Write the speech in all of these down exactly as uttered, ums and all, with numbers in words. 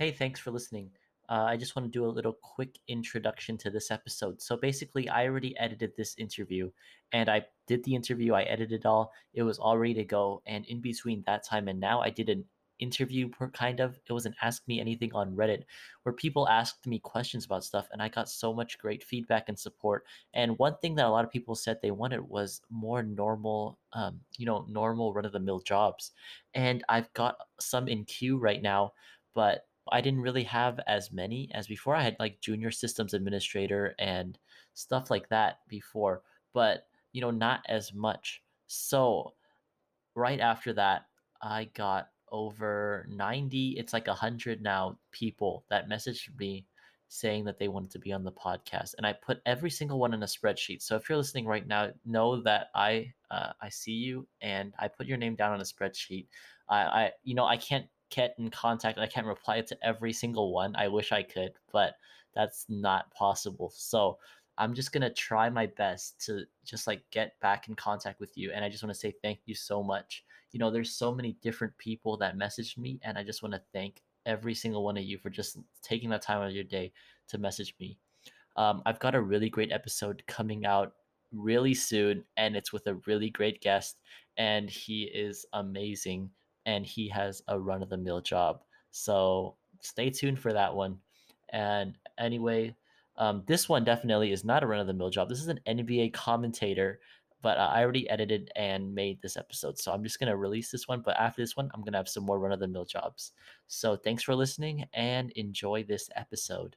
Hey, thanks for listening. Uh, I just want to do a little quick introduction to this episode. So basically, I already edited this interview and I did the interview, I edited it all, it was all ready to go. And in between that time and now, I did an interview per kind of, it was an Ask Me Anything on Reddit where people asked me questions about stuff and I got so much great feedback and support. And one thing that a lot of people said they wanted was more normal, um, you know, normal run of the mill jobs. And I've got some in queue right now, but I didn't really have as many as before. I had like junior systems administrator and stuff like that before, but you know, not as much. So right after that, I got over ninety, it's like one hundred now people that messaged me saying that they wanted to be on the podcast, and I put every single one in a spreadsheet. So if you're listening right now, know that I uh, I see you and I put your name down on a spreadsheet. I, I you know I can't get in contact. I can't reply to every single one. I wish I could, but that's not possible. So I'm just gonna try my best to just like get back in contact with you. And I just want to say thank you so much. You know, there's so many different people that messaged me, and I just want to thank every single one of you for just taking that time out of your day to message me. Um, I've got a really great episode coming out really soon, and it's with a really great guest, and he is amazing, and he has a run of the mill job. So stay tuned for that one. And anyway, um, this one definitely is not a run of the mill job. This is an N B A commentator, but uh, I already edited and made this episode. So I'm just going to release this one. But after this one, I'm going to have some more run of the mill jobs. So thanks for listening and enjoy this episode.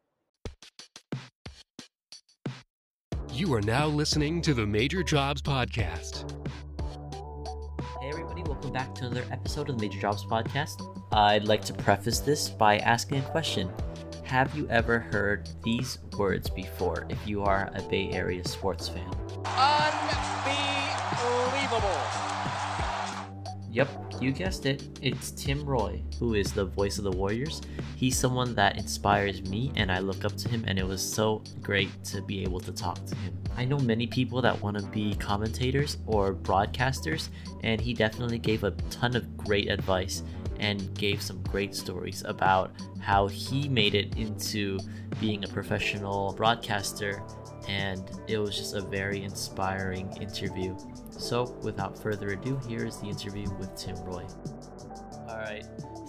You are now listening to the Major Jobs Podcast. Hey everybody, welcome back to another episode of the Major Jobs Podcast. I'd like to preface this by asking a question. Have you ever heard these words before if you are a Bay Area sports fan? Unbelievable. Yep, you guessed it. It's Tim Roy, who is the voice of the Warriors. He's someone that inspires me and I look up to him, and it was so great to be able to talk to him. I know many people that want to be commentators or broadcasters, and he definitely gave a ton of great advice and gave some great stories about how he made it into being a professional broadcaster, and it was just a very inspiring interview. So without further ado, here is the interview with Tim Roy. All right,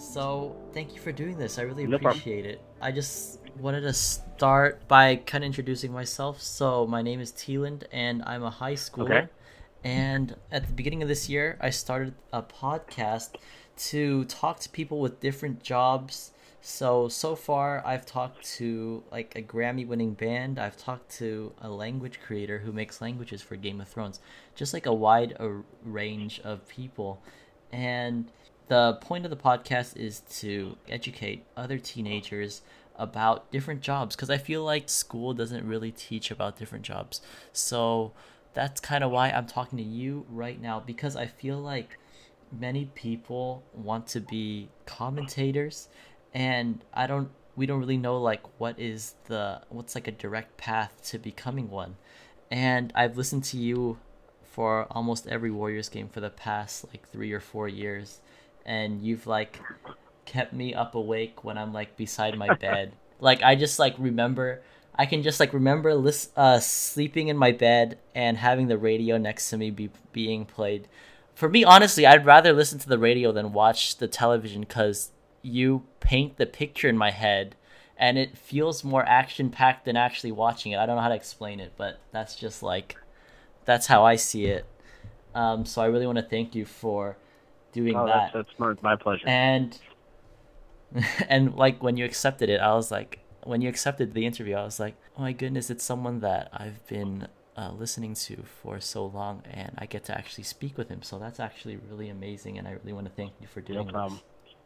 so thank you for doing this. I really No problem. appreciate it. I just wanted to start by kind of introducing myself. So my name is Teeland, and I'm a high schooler. Okay. And at the beginning of this year, I started a podcast to talk to people with different jobs. So, so far, I've talked to like a Grammy-winning band. I've talked to a language creator who makes languages for Game of Thrones. Just like a wide a range of people. And the point of the podcast is to educate other teenagers about different jobs, because I feel like school doesn't really teach about different jobs. So that's kind of why I'm talking to you right now, because I feel like many people want to be commentators, and I don't we don't really know like what is the what's like a direct path to becoming one. And I've listened to you for almost every Warriors game for the past like three or four years, and you've like kept me up awake when I'm like beside my bed. Like I just like remember I can just like remember lis- uh sleeping in my bed and having the radio next to me be being played. For me, honestly, I'd rather listen to the radio than watch the television, because you paint the picture in my head and it feels more action packed than actually watching it. I don't know how to explain it, but that's just like that's how I see it. Um, so I really want to thank you for doing Oh, that. that's, that's my, my pleasure. And and like when you accepted it, I was like, when you accepted the interview, I was like, oh my goodness, it's someone that I've been uh, listening to for so long, and I get to actually speak with him. So that's actually really amazing, and I really want to thank you for doing No this. problem.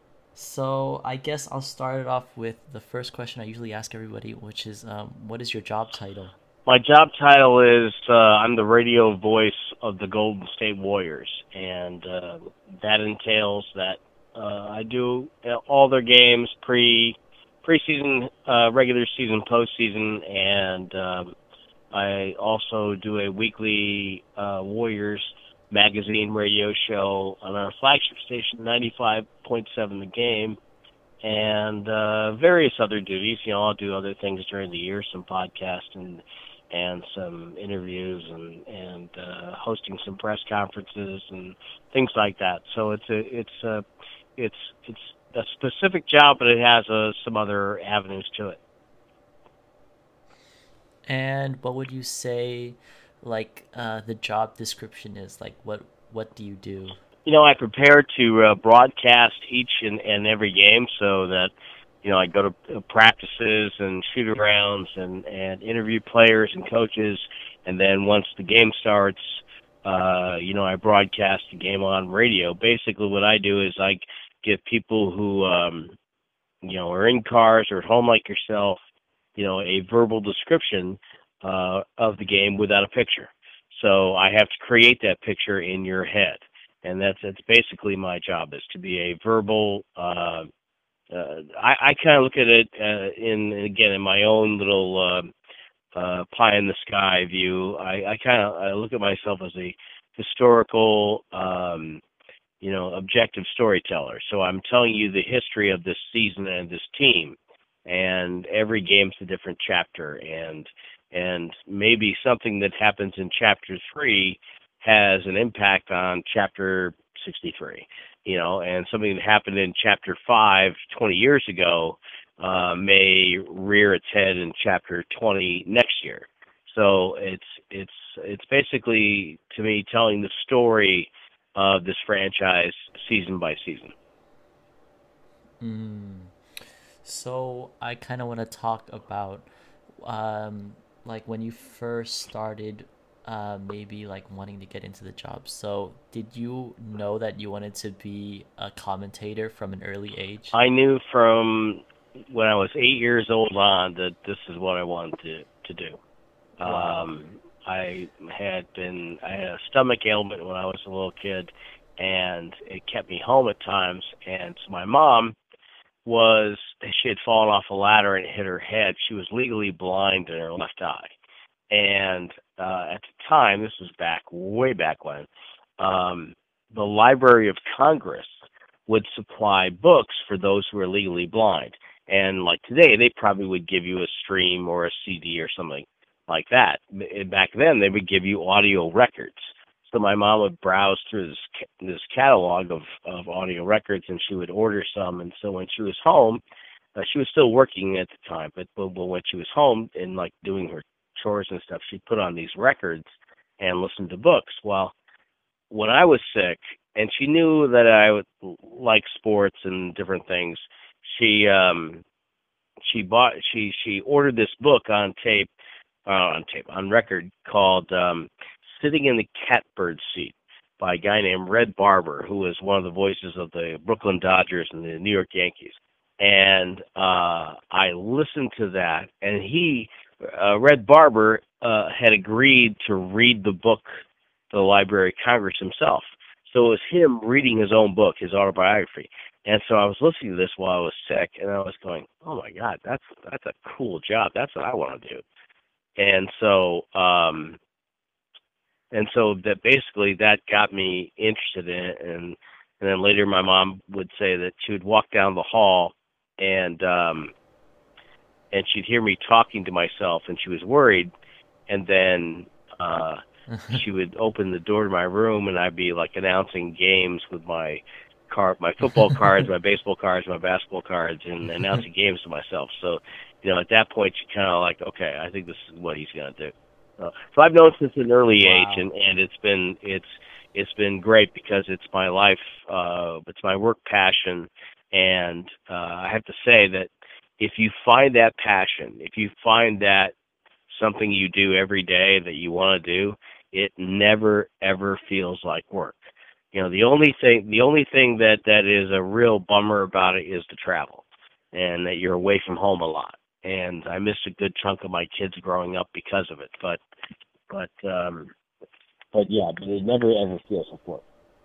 So I guess I'll start it off with the first question I usually ask everybody, which is, um, what is your job title? My job title is uh, I'm the radio voice of the Golden State Warriors, and uh, that entails that uh, I do all their games, pre preseason, uh, regular season, postseason, and um, I also do a weekly uh, Warriors magazine radio show on our flagship station, ninety-five point seven The Game, and uh, various other duties. You know, I'll do other things during the year, some podcasts and and some interviews and and uh, hosting some press conferences and things like that. So it's a it's a it's it's a specific job, but it has uh, some other avenues to it. And what would you say, like, uh, the job description is? Like, what what do you do? You know, I prepare to uh, broadcast each and, and every game, so that, you know, I go to practices and shoot-arounds and, and interview players and coaches, and then once the game starts, uh, you know, I broadcast the game on radio. Basically what I do is I give people who, um, you know, are in cars or at home like yourself, you know, a verbal description uh, of the game without a picture. So I have to create that picture in your head. And that's that's basically my job, is to be a verbal. Uh, uh, I, I kind of look at it uh, in again in my own little uh, uh, pie in the sky view. I, I kind of I look at myself as a historical, um, you know, objective storyteller. So I'm telling you the history of this season and this team, and every game's a different chapter, and and maybe something that happens in chapter three has an impact on chapter sixty-three, you know, and something that happened in chapter five twenty years ago uh, may rear its head in chapter twenty next year. So it's it's it's basically, to me, telling the story of this franchise season by season. Mm. So I kind of want to talk about, um, like, when you first started, uh, maybe like wanting to get into the job. So did you know that you wanted to be a commentator from an early age? I knew from when I was eight years old on that this is what I wanted to, to do. Wow. Um, I had been, I had a stomach ailment when I was a little kid, and it kept me home at times. And so my mom was, she had fallen off a ladder and hit her head. She was legally blind in her left eye. And uh, at the time, this was back, way back when, um, the Library of Congress would supply books for those who were legally blind. And like today, they probably would give you a stream or a C D or something like that. Back then, they would give you audio records. So my mom would browse through this this catalog of, of audio records, and she would order some. And so when she was home, uh, she was still working at the time, but, but when she was home and like doing her chores and stuff, she'd put on these records and listen to books. Well, when I was sick, and she knew that I would like sports and different things, she um, she bought she she ordered this book on tape, uh, on tape on record called um, "Sitting in the Catbird Seat" by a guy named Red Barber, who was one of the voices of the Brooklyn Dodgers and the New York Yankees. And uh, I listened to that, and he, uh, Red Barber, uh, had agreed to read the book to the Library of Congress himself. So it was him reading his own book, his autobiography. And so I was listening to this while I was sick, and I was going, "Oh my God, that's that's a cool job. That's what I want to do." And so, um, and so that basically that got me interested in it. And and then later, my mom would say that she would walk down the hall, and um, and she'd hear me talking to myself, and she was worried. And then uh, she would open the door to my room, and I'd be like announcing games with my car, my football cards, my baseball cards, my basketball cards, and announcing games to myself. So, you know, at that point, you kind of like, okay, I think this is what he's going to do. Uh, so I've known since an early Wow. age, and, and it's been it's it's been great because it's my life, uh, it's my work passion, and uh, I have to say that if you find that passion, if you find that something you do every day that you want to do, it never ever feels like work. You know, the only thing the only thing that, that is a real bummer about it is the travel, and that you're away from home a lot. And I missed a good chunk of my kids growing up because of it. But but um, but yeah, but it never ever feels like work.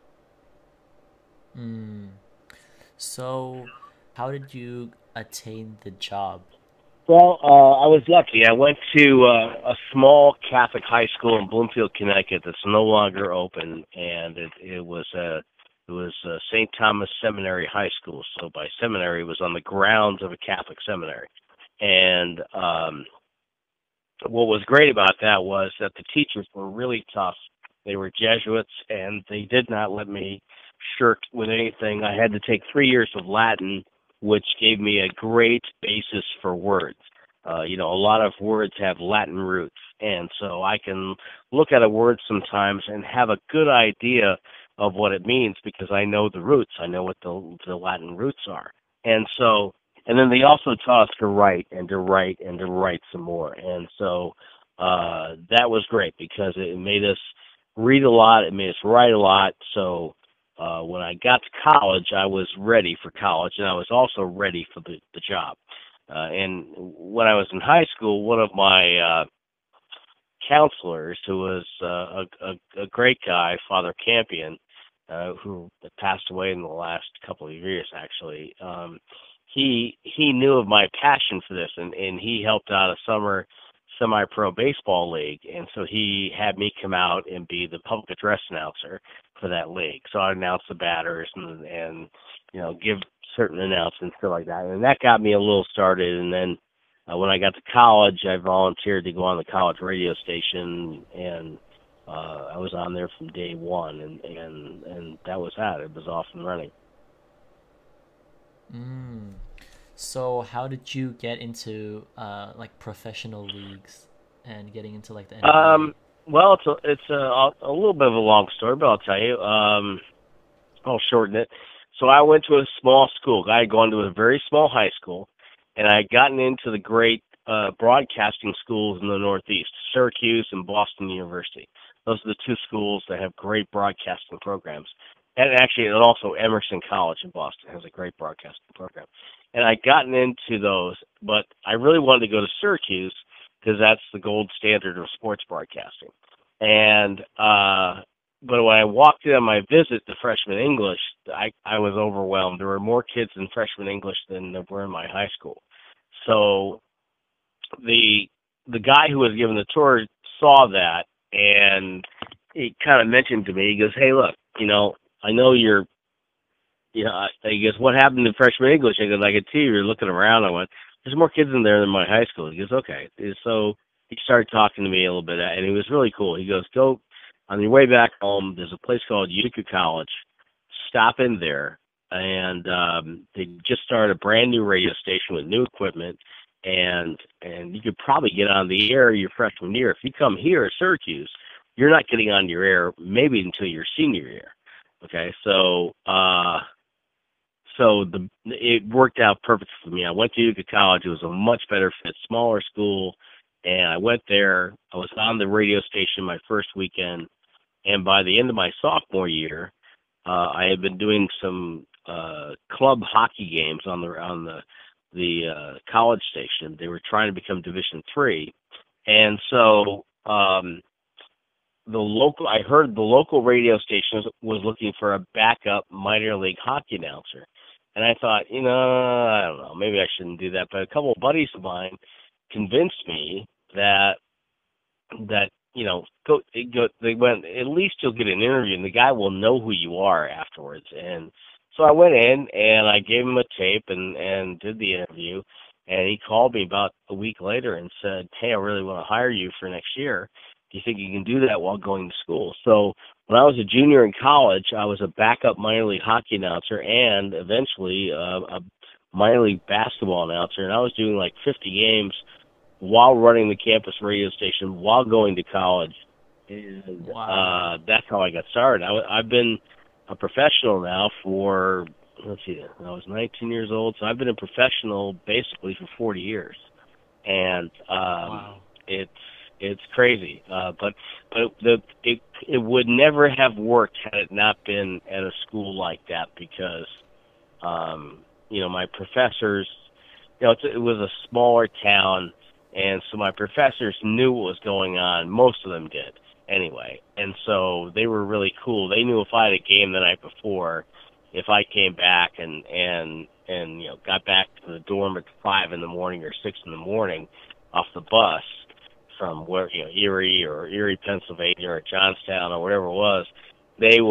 Mm. So how did you attain the job? Well, uh, I was lucky. I went to uh, a small Catholic high school in Bloomfield, Connecticut that's no longer open, and it, it was a It was uh, Saint Thomas Seminary High School. So by seminary, it was on the grounds of a Catholic seminary. And um, what was great about that was that the teachers were really tough. They were Jesuits, and they did not let me shirk with anything. I had to take three years of Latin, which gave me a great basis for words. Uh, you know, a lot of words have Latin roots, and so I can look at a word sometimes and have a good idea of what it means because I know the roots. I know what the, the Latin roots are. And so, and then they also taught us to write and to write and to write some more. And so uh, that was great because it made us read a lot. It made us write a lot. So uh, when I got to college, I was ready for college, and I was also ready for the, the job. Uh, and when I was in high school, one of my uh, counselors, who was uh, a, a, a great guy, Father Campion, uh, who passed away in the last couple of years, actually, um, he he knew of my passion for this, and, and he helped out a summer semi-pro baseball league, and so he had me come out and be the public address announcer for that league. So I'd announce the batters and, and you know, give certain announcements, stuff like that. And that got me a little started. And then uh, when I got to college, I volunteered to go on the college radio station, and uh, I was on there from day one, and, and, and that was that. It was off and running. Mm. So how did you get into uh, like professional leagues and getting into like the N B A? Um, well, it's a, it's a, a little bit of a long story, but I'll tell you. Um, I'll shorten it. So I went to a small school. I had gone to a very small high school, and I had gotten into the great uh, broadcasting schools in the Northeast, Syracuse and Boston University. Those are the two schools that have great broadcasting programs. And actually, and also Emerson College in Boston has a great broadcasting program. And I'd gotten into those, but I really wanted to go to Syracuse because that's the gold standard of sports broadcasting. And uh, but when I walked in on my visit to freshman English, I, I was overwhelmed. There were more kids in freshman English than there were in my high school. So the the guy who was giving the tour saw that, and he kind of mentioned to me, he goes, "Hey, look, you know, I know you're, you know," he goes, "What happened in freshman English?" I go, "I could see you're looking around." I went, "There's more kids in there than my high school." He goes, "Okay." So he started talking to me a little bit, and he was really cool. He goes, "Go, on your way back home, there's a place called Utica College. Stop in there." And um, they just started a brand new radio station with new equipment, and and you could probably get on the air your freshman year. If you come here at Syracuse, you're not getting on your air maybe until your senior year. Okay, so uh, so the it worked out perfect for me. I went to Utica College. It was a much better fit, smaller school, and I went there. I was on the radio station my first weekend, and by the end of my sophomore year, uh, I had been doing some uh, club hockey games on the on the the uh, college station. They were trying to become Division three, and so. Um, The local, I heard the local radio station was looking for a backup minor league hockey announcer, and I thought, you know, I don't know, maybe I shouldn't do that. But a couple of buddies of mine convinced me that that you know, go, go. They went, at least you'll get an interview, and the guy will know who you are afterwards. And so I went in and I gave him a tape and and did the interview, and he called me about a week later and said, "Hey, I really want to hire you for next year. Do you think you can do that while going to school?" So when I was a junior in college, I was a backup minor league hockey announcer and eventually uh, a minor league basketball announcer. And I was doing like fifty games while running the campus radio station while going to college. And Wow. uh, that's how I got started. I, I've been a professional now for, let's see, I was nineteen years old. So I've been a professional basically for forty years. And um, Wow. it's, It's crazy, uh, but but the it it would never have worked had it not been at a school like that because, um, you know, my professors, you know, it's, it was a smaller town, and so my professors knew what was going on. Most of them did, anyway, and so they were really cool. They knew if I had a game the night before, if I came back and and and you know got back to the dorm at five in the morning or six in the morning off the bus from where, you know, Erie or Erie, Pennsylvania or Johnstown or whatever it was, they would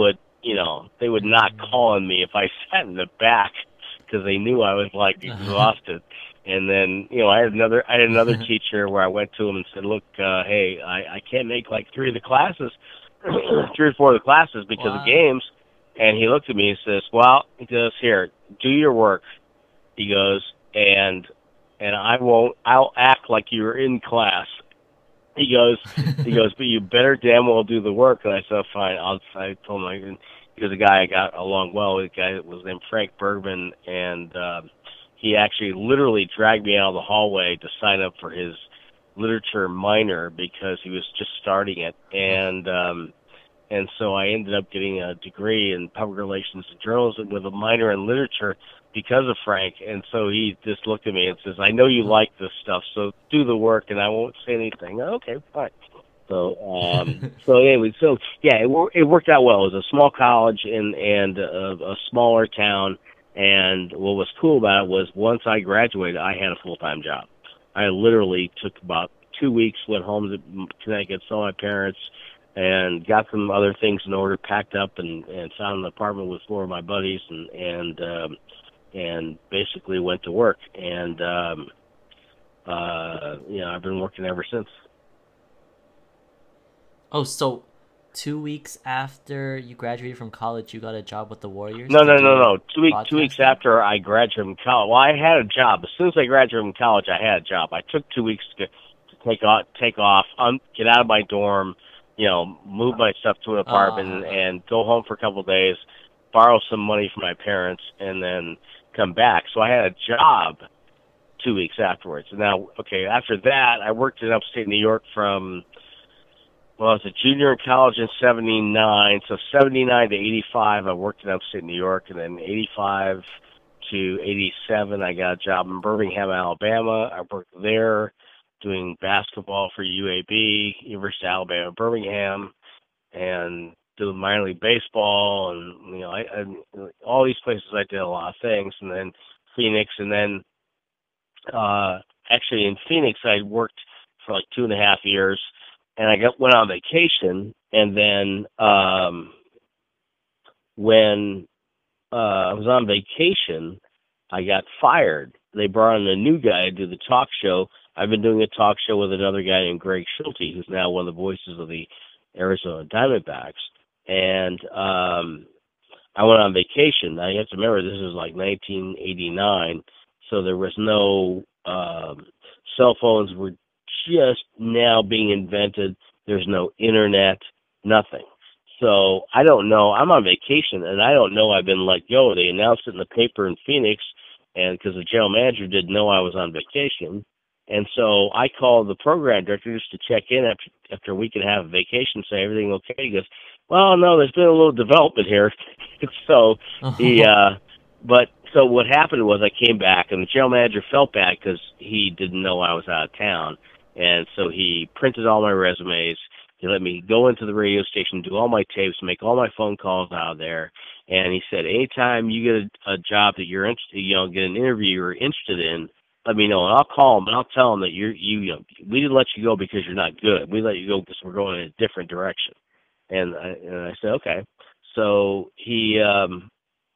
you know, they would not call on me if I sat in the back because they knew I was like exhausted. And then, you know, I had another, I had another teacher where I went to him and said, look, uh, hey, I, I can't make like three of the classes, three or four of the classes because Wow. of games. And he looked at me and says, well, he goes, here, do your work. He goes, and, and I won't, I'll act like you're in class. He goes, he goes, but you better damn well do the work. And I said, fine. I'll, I told him, I, he was a guy I got along well with, a guy that was named Frank Bergman, and uh, he actually literally dragged me out of the hallway to sign up for his literature minor because he was just starting it. And um, and so I ended up getting a degree in public relations and journalism with a minor in literature because of Frank. And so he just looked at me and says, I know you like this stuff, so do the work and I won't say anything. Okay, fine. So, um, so anyway, so yeah, it, wor- it worked out well. It was a small college and, and a, a smaller town. And what was cool about it was once I graduated, I had a full-time job. I literally took about two weeks, went home to Connecticut, saw my parents, and got some other things in order, packed up, and, and found an apartment with four of my buddies, and and um, and basically went to work. And um, uh, you know, I've been working ever since. Oh, so two weeks after you graduated from college, you got a job with the Warriors? No, to no, do no, no. Two weeks, two weeks podcasting? after I graduated from college. Well, I had a job. As soon as I graduated from college, I had a job. I took two weeks to, to take off, take off, um, get out of my dorm, you know, move my stuff to an apartment, Uh, and go home for a couple of days, borrow some money from my parents, and then come back. So I had a job two weeks afterwards. And now, okay, after that, I worked in upstate New York from. Well, I was a junior in college in seventy-nine, so seventy-nine to eighty-five, I worked in upstate New York, and then eighty-five to eighty-seven, I got a job in Birmingham, Alabama. I worked there doing basketball for U A B, University of Alabama, Birmingham, and doing minor league baseball, and, you know, I, I all these places I did a lot of things, and then Phoenix, and then uh, actually in Phoenix I worked for like two and a half years, and I got went on vacation, and then um, when uh, I was on vacation, I got fired. They brought in a new guy to do the talk show. I've been doing a talk show with another guy named Greg Schulte, who's now one of the voices of the Arizona Diamondbacks. And um, I went on vacation. Now, you have to remember, this was like nineteen eighty-nine, so there was no um, cell phones were just now being invented. There's no internet, nothing. So I don't know. I'm on vacation, and I don't know I've been let go. They announced it in the paper in Phoenix, and because the general manager didn't know I was on vacation. And so I called the program director just to check in after, after a week and a half of vacation, say, everything okay? He goes, well, no, there's been a little development here. so he, uh, but so what happened was I came back, and the general manager felt bad because he didn't know I was out of town. And so he printed all my resumes. He let me go into the radio station, do all my tapes, make all my phone calls out of there. And he said, anytime you get a, a job that you're interested, you know, get an interview you're interested in, let me know. And I'll call him and I'll tell him that you're, you, you know, we didn't let you go because you're not good. We let you go because we're going in a different direction. And I, and I said, okay. So he, um,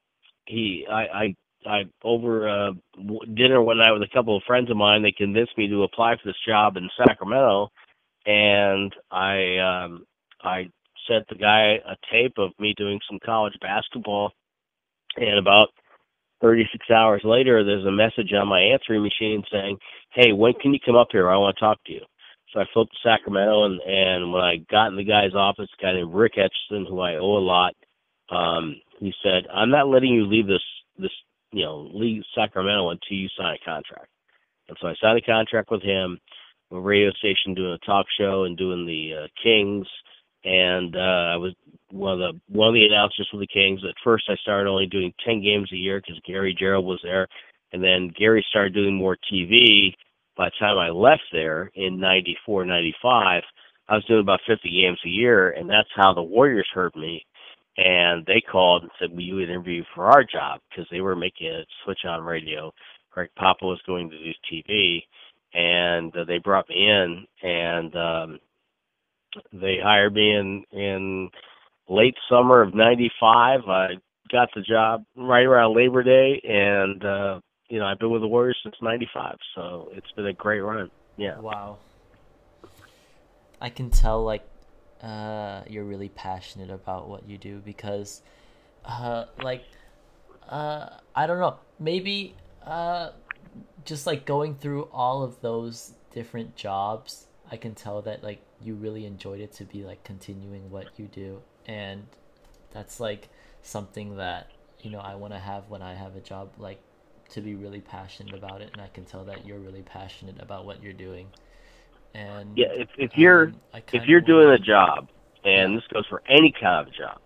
he, I, I, I over uh, dinner one night with a couple of friends of mine, they convinced me to apply for this job in Sacramento. And I, um, I sent the guy a tape of me doing some college basketball, and about thirty-six hours later, there's a message on my answering machine saying, hey, when can you come up here? I want to talk to you. So I flew up to Sacramento, and, and when I got in the guy's office, a guy named Rick Etchison, who I owe a lot, um, he said, I'm not letting you leave this, this, you know, leave Sacramento until you sign a contract. And so I signed a contract with him, a radio station doing a talk show and doing the uh, Kings. And uh, I was one of the one of the announcers for the Kings. At first, I started only doing ten games a year because Gary Gerald was there, and then Gary started doing more T V. By the time I left there in ninety-four, ninety-five, I was doing about fifty games a year, and that's how the Warriors heard me. And they called and said, will you interview for our job? Because they were making a switch on radio. Greg Papa was going to do T V, and uh, they brought me in, and um, they hired me in, in late summer of ninety-five. I got the job right around Labor Day, and uh, you know, I've been with the Warriors since ninety-five, so it's been a great run. Yeah. Wow. I can tell like uh, you're really passionate about what you do because uh, like uh, I don't know, maybe uh, just like going through all of those different jobs, I can tell that like you really enjoyed it to be like continuing what you do, and that's like something that you know I want to have when I have a job, like to be really passionate about it, and I can tell that you're really passionate about what you're doing. And Yeah, if if you're um, I if kind of you're want doing a to, job, and yeah, this goes for any kind of job,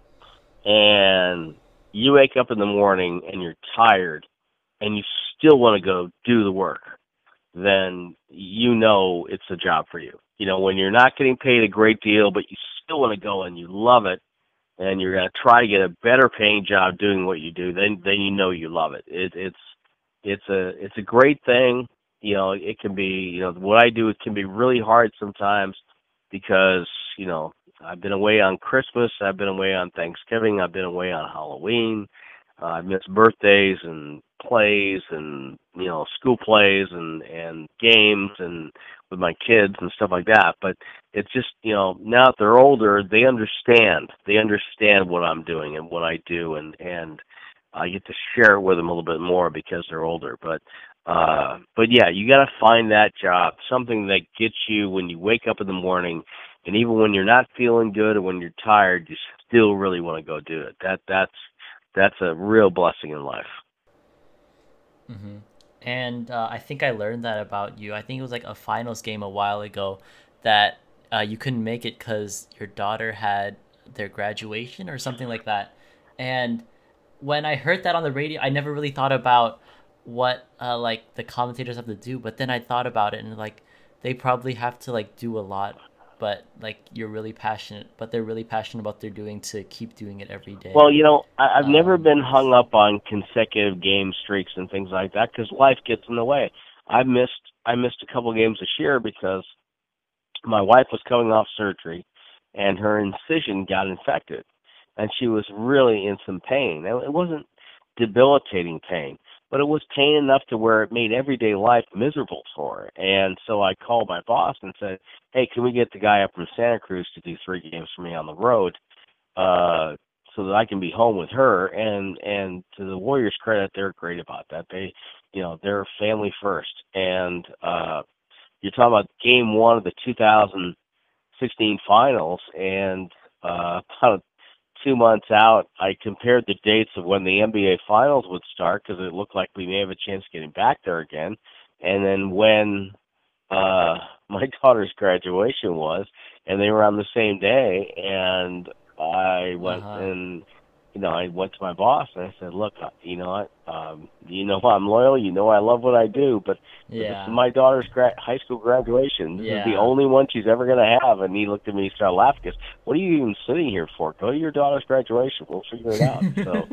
and you wake up in the morning and you're tired, and you still want to go do the work, then you know it's a job for you. You know, when you're not getting paid a great deal, but you still want to go and you love it, and you're going to try to get a better paying job doing what you do, then then you know you love it. It it's it's a it's a great thing. You know, it can be, you know, what I do, it can be really hard sometimes because, you know, I've been away on Christmas, I've been away on Thanksgiving, I've been away on Halloween, uh, I've missed birthdays and plays and, you know, school plays and, and games and with my kids and stuff like that. But it's just, you know, now that they're older, they understand. They understand what I'm doing and what I do, and, and I get to share it with them a little bit more because they're older. But uh, but yeah, you got to find that job, something that gets you when you wake up in the morning, and even when you're not feeling good or when you're tired, you still really want to go do it. That that's that's a real blessing in life. hmm and uh, I think I learned that about you. I think it was like a finals game a while ago that uh, you couldn't make it because your daughter had their graduation or something like that. And when I heard that on the radio, I never really thought about what uh, like the commentators have to do. But then I thought about it, and like they probably have to like do a lot. But like you're really passionate, but they're really passionate about what they're doing to keep doing it every day. Well, you know, I, I've never Um, been hung up on consecutive game streaks and things like that because life gets in the way. I missed I missed a couple games this year because my wife was coming off surgery, and her incision got infected, and she was really in some pain. It it wasn't debilitating pain, but it was pain enough to where it made everyday life miserable for her. And so I called my boss and said, "Hey, can we get the guy up from Santa Cruz to do three games for me on the road, uh, so that I can be home with her?" And and to the Warriors' credit, they're great about that. They, you know, they're family first. And uh, you're talking about game one of the two thousand sixteen finals, and uh, about two months out, I compared the dates of when the N B A finals would start because it looked like we may have a chance of getting back there again, and then when uh, my daughter's graduation was, and they were on the same day, and I went uh-huh. and you know, I went to my boss and I said, "Look, uh, you know what? Um, you know I'm loyal. You know I love what I do, but but this is Yeah. my daughter's gra- high school graduation. This is the Yeah. only one she's ever going to have." And he looked at me and started laughing. He goes, "What are you even sitting here for? Go to your daughter's graduation. We'll figure it out." So,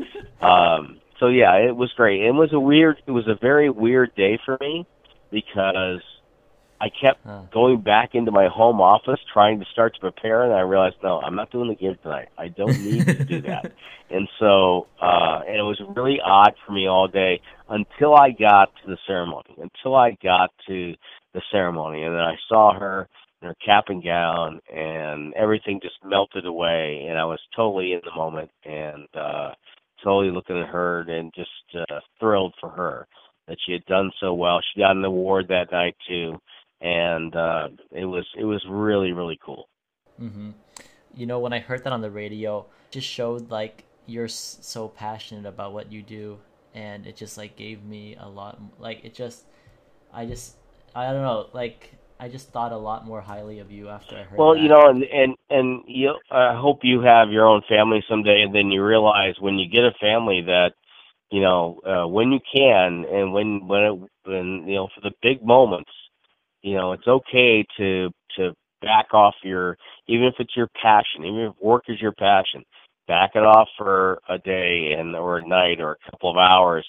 um, so yeah, it was great. It was a weird. It was a very weird day for me because I kept Huh. going back into my home office trying to start to prepare, and I realized, no, I'm not doing the game tonight. I don't need to do that. And so, uh, and it was really odd for me all day until I got to the ceremony, until I got to the ceremony. And then I saw her in her cap and gown, and everything just melted away, and I was totally in the moment and uh, totally looking at her and just uh, thrilled for her that she had done so well. She got an award that night, too. And uh, it was it was really, really cool. hmm You know, when I heard that on the radio, it just showed like you're s- so passionate about what you do, and it just like gave me a lot. Like it just, I just, I don't know, like I just thought a lot more highly of you after I heard Well, you that. know, and and and you, I hope you have your own family someday, and then you realize when you get a family that, you know, uh, when you can, and when when it, when you know, for the big moments, you know, it's okay to to back off your, even if it's your passion, even if work is your passion, back it off for a day and or a night or a couple of hours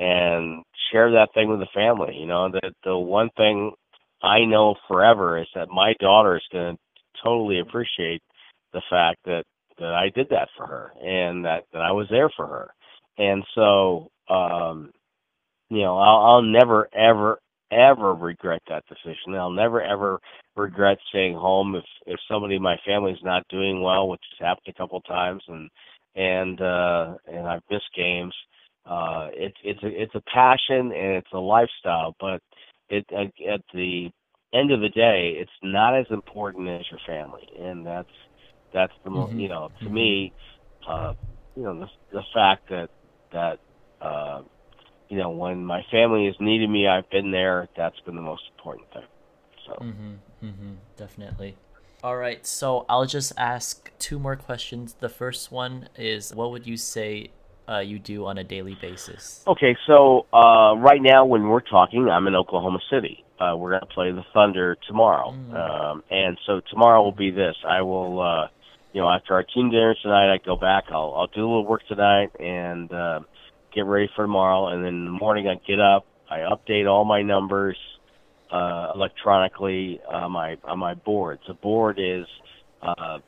and share that thing with the family. You know, that the one thing I know forever is that my daughter is going to totally appreciate the fact that that I did that for her, and that, that I was there for her. And so, um, you know, I'll, I'll never, ever, ever regret that decision. I'll never, ever regret staying home if, if somebody in my family's not doing well, which has happened a couple of times, and and uh, and I've missed games. Uh, it's it's a it's a passion and it's a lifestyle, but it at, at the end of the day, it's not as important as your family, and that's that's the mo- Mm-hmm. you know to Mm-hmm. me, uh, you know the the fact that that uh, you know when my family has needed me, I've been there. That's been the most important thing. So Mm-hmm. Mm-hmm. Definitely. All right, so I'll just ask two more questions. The first one is, what would you say uh, you do on a daily basis? okay, so uh, right now when we're talking, I'm in Oklahoma City. Uh, we're going to play the Thunder tomorrow, Mm. um, and so tomorrow will be this. I will, uh, you know, after our team dinner tonight, I go back. I'll I'll do a little work tonight and uh, get ready for tomorrow. And then in the morning, I get up, I update all my numbers uh, electronically on my on my board. The board is uh,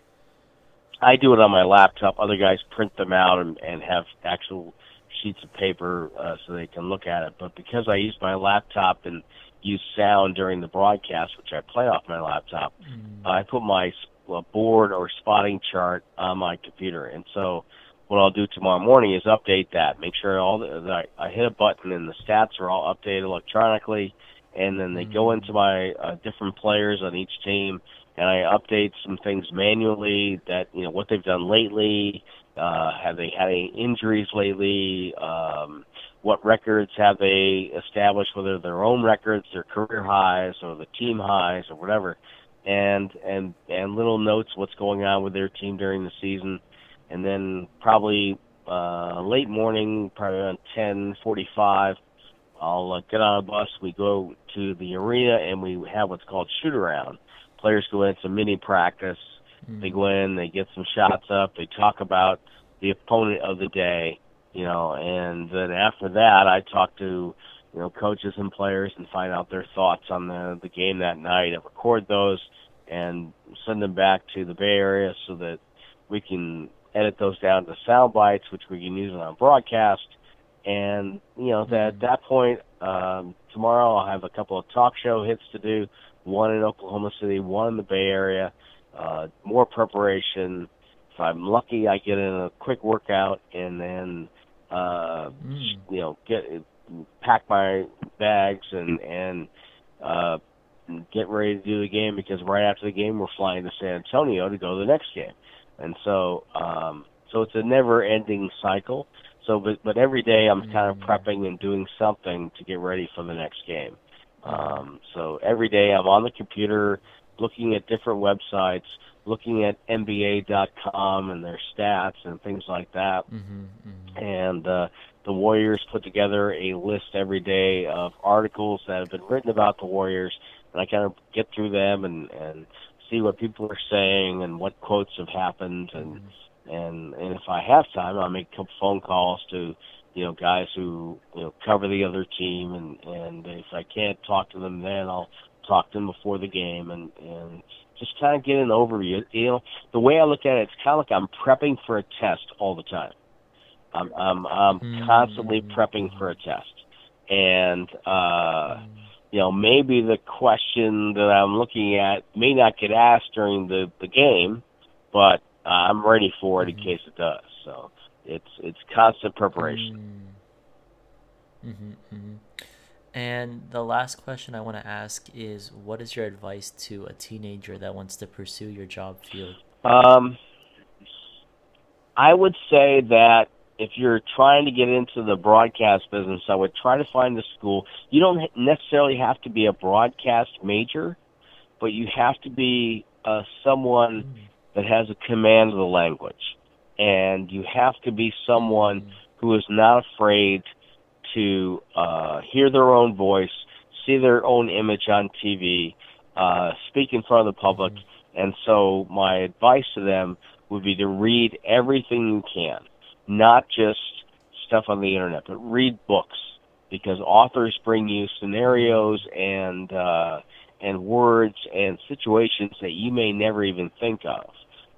I do it on my laptop. Other guys print them out and, and have actual sheets of paper uh, so they can look at it. But because I use my laptop and use sound during the broadcast, which I play off my laptop, Mm. I put my uh, board or spotting chart on my computer. And so what I'll do tomorrow morning is update that, make sure all the, that I, I hit a button and the stats are all updated electronically, and then they Mm. go into my uh, different players on each team, and I update some things manually that, you know, what they've done lately, uh, have they had any injuries lately, um, what records have they established, whether their own records, their career highs, or the team highs, or whatever, and and and little notes what's going on with their team during the season, and then probably uh, late morning, probably around ten forty-five, I'll uh, get on a bus. We go to the arena and we have what's called shoot around. Players go in, it's a mini practice. Mm. They go in, they get some shots up, they talk about the opponent of the day, you know, and then after that, I talk to, you know, coaches and players and find out their thoughts on the, the game that night. I record those and send them back to the Bay Area so that we can edit those down to sound bites, which we can use on broadcast. And, you know, that, at that point, um, tomorrow I'll have a couple of talk show hits to do, one in Oklahoma City, one in the Bay Area, uh, more preparation. If I'm lucky, I get in a quick workout and then, uh, Mm. you know, get pack my bags and, and uh, get ready to do the game, because right after the game we're flying to San Antonio to go to the next game. And so, um, so it's a never-ending cycle. So, but, but every day I'm kind of prepping and doing something to get ready for the next game. Um, so every day I'm on the computer looking at different websites, looking at N B A dot com and their stats and things like that. Mm-hmm. Mm-hmm. And uh, the Warriors put together a list every day of articles that have been written about the Warriors, and I kind of get through them and, and see what people are saying and what quotes have happened, and Mm-hmm. and and if I have time, I'll make a couple phone calls to, you know, guys who, you know, cover the other team, and and if I can't talk to them then, I'll talk to them before the game, and and just kind of get an overview. You know, the way I look at it, it's kind of like I'm prepping for a test all the time. I'm I'm I'm Mm-hmm. constantly prepping for a test, and uh, you know, maybe the question that I'm looking at may not get asked during the the game, but uh, I'm ready for it Mm-hmm. in case it does. So it's it's constant preparation. Mm-hmm. Mm-hmm. And the last question I want to ask is, what is your advice to a teenager that wants to pursue your job field? Um, I would say that if you're trying to get into the broadcast business, I would try to find a school. You don't necessarily have to be a broadcast major, but you have to be uh, someone Mm. that has a command of the language. And you have to be someone Mm. who is not afraid to uh, hear their own voice, see their own image on T V, uh, speak in front of the public. Mm-hmm. And so my advice to them would be to read everything you can, not just stuff on the internet, but read books, because authors bring you scenarios and uh, and words and situations that you may never even think of.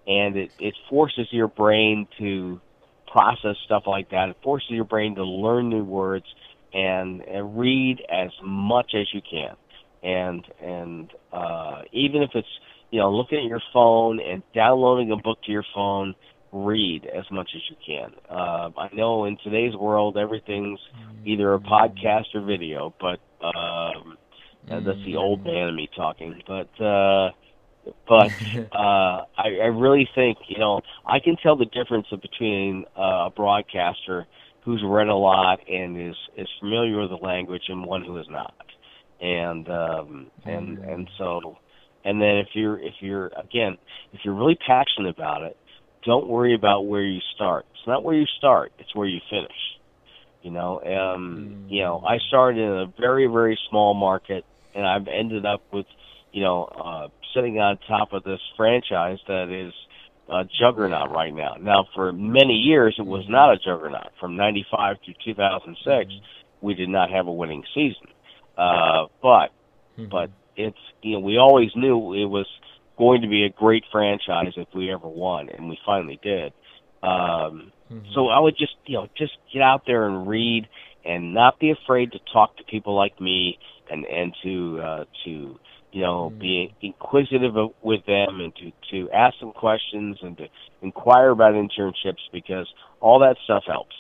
and it, it forces your brain to process stuff like that. It forces your brain to learn new words and, and read as much as you can. And and uh, even if it's, you know, looking at your phone and downloading a book to your phone, read as much as you can. Uh, I know in today's world everything's either a podcast or video, but um, mm. that's the old man in me talking. But uh, but uh, I, I really think, you know, I can tell the difference between uh, a broadcaster who's read a lot and is, is familiar with the language and one who is not. And um, and mm. and so, and then if you're if you're again if you're really passionate about it, don't worry about where you start. It's not where you start; it's where you finish. You know, um, mm. you know, I started in a very very small market, and I've ended up with, you know, uh, sitting on top of this franchise that is a juggernaut right now. Now, for many years, it was not a juggernaut. From ninety-five to two thousand six, mm. we did not have a winning season. Uh, but, mm-hmm. but it's, you know, we always knew it was going to be a great franchise if we ever won, and we finally did. Um, mm-hmm. So I would just, you know, just get out there and read, and not be afraid to talk to people like me, and and to uh, to you know mm-hmm. be inquisitive of, with them, and to to ask them questions, and to inquire about internships, because all that stuff helps.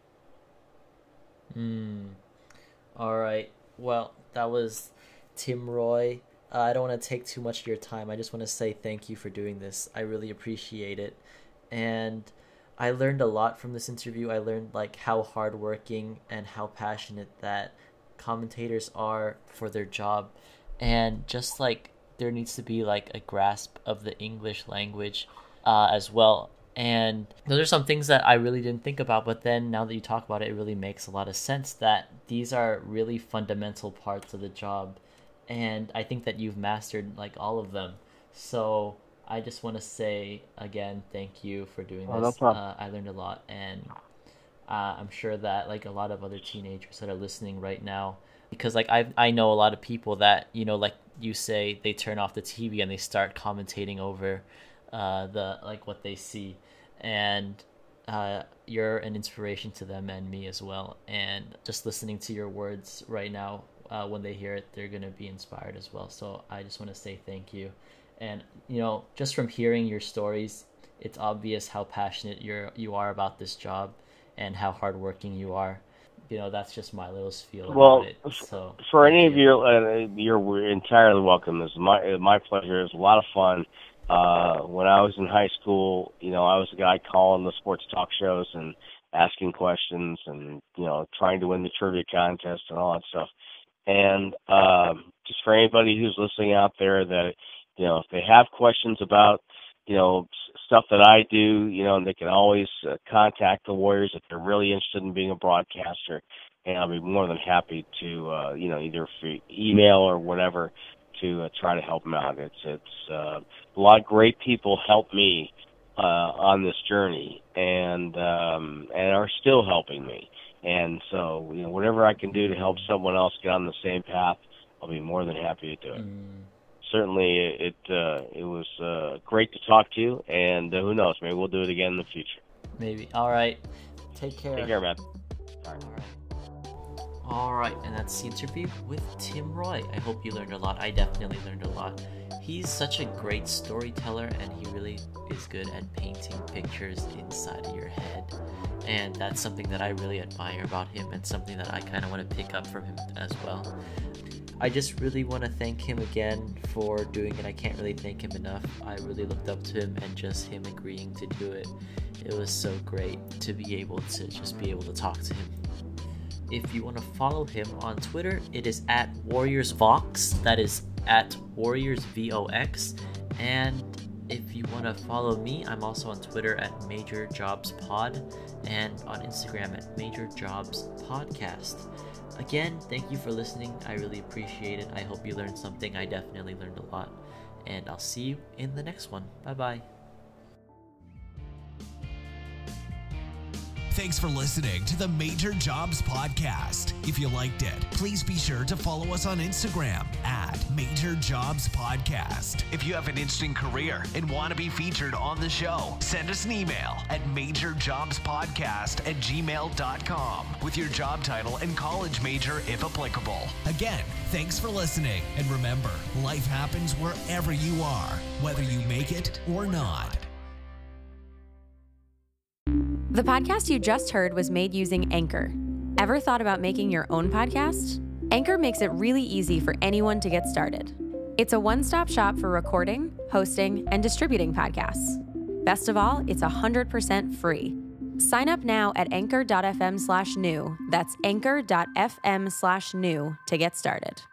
Mm. All right. Well, that was Tim Roy. Uh, I don't want to take too much of your time. I just want to say thank you for doing this. I really appreciate it. And I learned a lot from this interview. I learned like how hardworking and how passionate that commentators are for their job. And just like there needs to be like a grasp of the English language uh, as well. And those are some things that I really didn't think about, but then now that you talk about it, it really makes a lot of sense that these are really fundamental parts of the job. And I think that you've mastered like all of them. So I just want to say again, thank you for doing oh, this. No problem. Uh, I learned a lot, and uh, I'm sure that like a lot of other teenagers that are listening right now, because like I I know a lot of people that, you know, like you say, they turn off the T V and they start commentating over uh, the like what they see, and uh, you're an inspiration to them and me as well. And just listening to your words right now, uh, when they hear it, they're gonna be inspired as well. So I just want to say thank you. And you know, just from hearing your stories, it's obvious how passionate you're you are about this job and how hardworking you are. You know, that's just my little spiel well, about it. So for any you. of you, uh, you're entirely welcome. This is my my pleasure. It was a lot of fun. Uh, when I was in high school, you know, I was a guy calling the sports talk shows and asking questions, and you know, trying to win the trivia contest and all that stuff. And um, just for anybody who's listening out there, that, you know, if they have questions about, you know, stuff that I do, you know, they can always uh, contact the Warriors if they're really interested in being a broadcaster, and I'll be more than happy to, uh, you know, either through email or whatever, to uh, try to help them out. It's it's uh, a lot of great people helped me uh, on this journey, and um, and are still helping me. And so, you know, whatever I can do to help someone else get on the same path, I'll be more than happy to do it. Mm. Certainly, it uh, it was uh, great to talk to you, and uh, who knows, maybe we'll do it again in the future. Maybe. All right. Take care. Take care, man. All right. All right. All right, and that's the interview with Tim Roy. I hope you learned a lot. I definitely learned a lot. He's such a great storyteller, and he really is good at painting pictures inside of your head. And that's something that I really admire about him, and something that I kind of want to pick up from him as well. I just really want to thank him again for doing it. I can't really thank him enough. I really looked up to him, and just him agreeing to do it, it was so great to be able to just be able to talk to him. If you want to follow him on Twitter, it is at WarriorsVox. That is at WarriorsVox. And if you want to follow me, I'm also on Twitter at MajorJobsPod and on Instagram at MajorJobsPodcast. Again, thank you for listening. I really appreciate it. I hope you learned something. I definitely learned a lot. And I'll see you in the next one. Bye-bye. Thanks for listening to the Major Jobs Podcast. If you liked it, please be sure to follow us on Instagram at Major Jobs Podcast. If you have an interesting career and want to be featured on the show, send us an email at major jobs podcast at gmail dot com with your job title and college major if applicable. Again, thanks for listening. And remember, life happens wherever you are, whether you make it or not. The podcast you just heard was made using Anchor. Ever thought about making your own podcast? Anchor makes it really easy for anyone to get started. It's a one-stop shop for recording, hosting, and distributing podcasts. Best of all, it's one hundred percent free. Sign up now at anchor dot f m slash new. That's anchor dot f m slash new to get started.